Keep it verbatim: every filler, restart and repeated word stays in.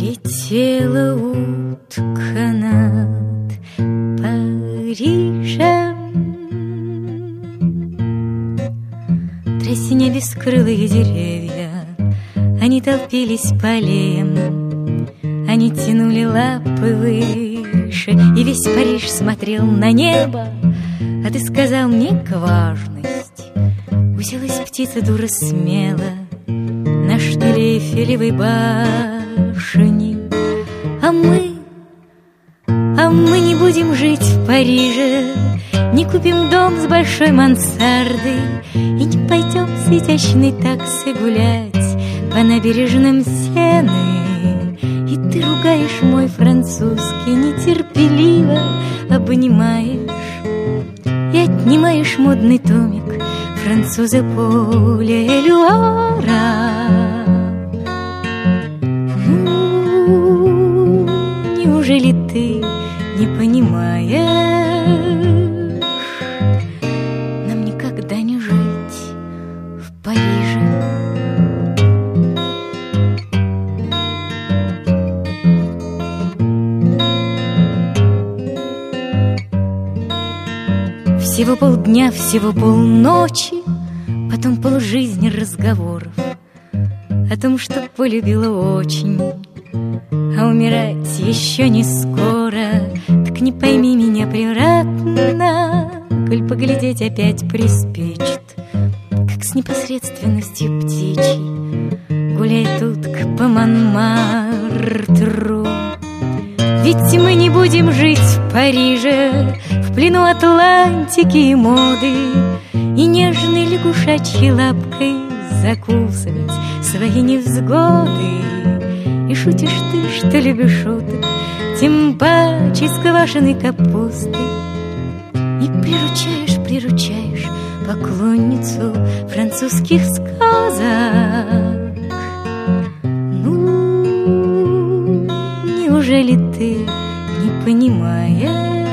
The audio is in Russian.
Летела утка над Парижем. Трясиня бескрылые деревья, они толпились полем, они тянули лапы выше, и весь Париж смотрел на небо. А ты сказал мне важность. Уселась птица дура смело на шпиле Эйфелевой башни. А мы, а мы не будем жить в Париже, не купим дом с большой мансардой и не пойдем с изящной таксой гулять по набережным Сены. И ты ругаешь мой французский, нетерпеливо обнимаешь и отнимаешь модный томик француза Поля Элюара. Ну, неужели ты не понимаешь, нам никогда не жить в Париже? Всего полдня, всего полночи, потом полжизни разговоров о том, что полюбила очень, а умирать еще не скоро. Так не пойми меня превратно, коль поглядеть опять приспичит, как с непосредственностью птичьей гуляет утка по Монмартру. Ведь мы не будем жить в Париже, в плену Атлантики и моды, и нежной лягушачьей лапкой закусывать свои невзгоды. И шутишь ты, что любишь шуток, тем паче с квашеной капустой, и приручаешь, приручаешь поклонницу французских сказок. Ну, неужели ты не понимаешь,